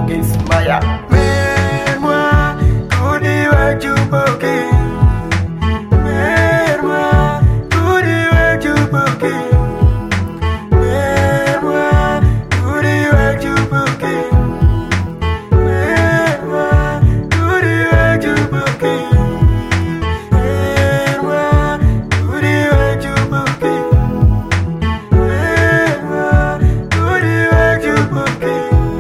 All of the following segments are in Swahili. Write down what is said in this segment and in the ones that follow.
Maya. Mets-moi, Koudiwa Djouboki. Mets-moi, Koudiwa Djouboki. Mets-moi, Koudiwa Djouboki. Mets-moi, Koudiwa Djouboki. Mets-moi, Koudiwa Djouboki. Mets-moi, Koudiwa Djouboki.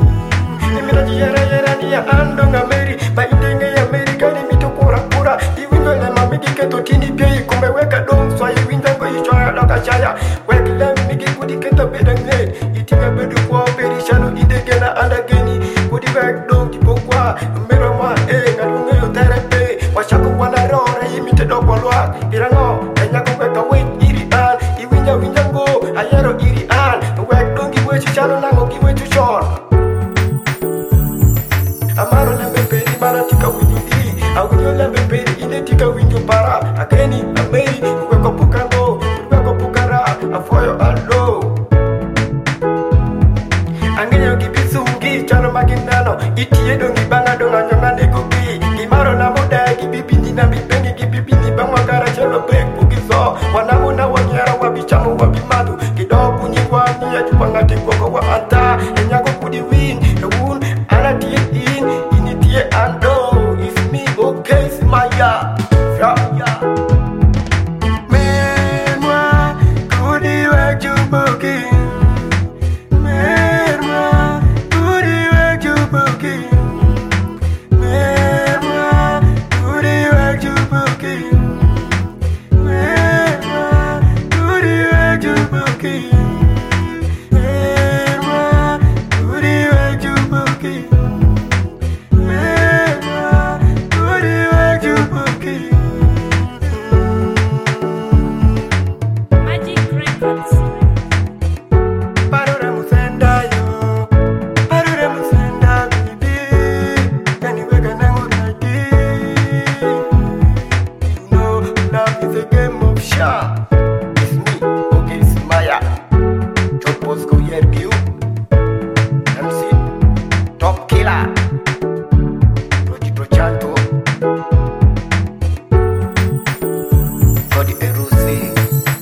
Andonga Mary, baindenge ya Amerika ni mito kura iwinyo le mamiki keto tini pia kumbe weka dom so iwinja ko ichoya doka chaya wekle miki kudi keto bedenge itinga bedu kwa perishano idegena andageni kudi wek dom tipokwa mbero ma ngalunge yo terepe washako wana rora imite dokolwa irango enyako weka wait iri an iwinja winjango ayero iri an wek dom giwe chichano nango giwe chuchon Amaro lembe peri bara tika winindi Awinyo lembe peri ine tika winyo para Akeni, ameri, uweko pukango Uweko pukara, afoyo alo Angenyo gibisungi, chano maginano Itie dongi banga donga nyonga negogi Gimaro na muda, gibibini na bibengi Gibibini bangwa gara chelo beku gizo Wanamu na wanyara wabichamu wabimadu Kidobu nyiwani ya jupanga tikoko wa anta Enyako kudi win, ewun, anatie and oh, it's me, okay, it's Maya. Yeah. Mets-moi, Koudiwa Djouboki. Mets-moi, Koudiwa Djouboki. Mets-moi, Koudiwa Djouboki. Mets-moi, Koudiwa Djouboki. Mets-moi, Koudiwa Djouboki. It's me, okay, it's Maya. Chop Bosco, yeah, you. MC, Top Killer. Projito Chanto. Cody Erusi.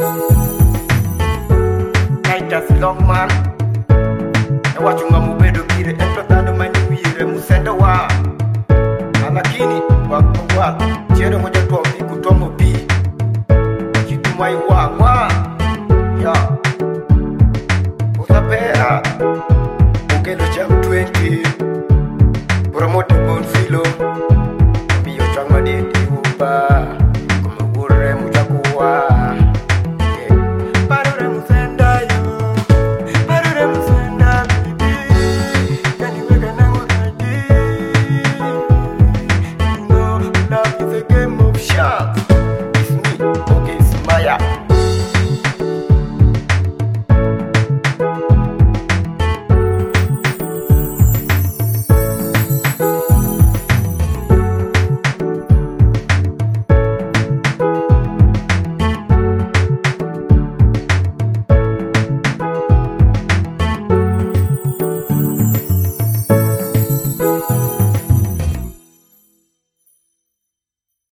Titus Longman. Na wachunga mubedo kire. Entotando mani wire musenda wa. Alakini, wakwa. Chere moja tuwa miku tomo pi. Mai wangwa ya usapera ukelo cha 20 promote bon filo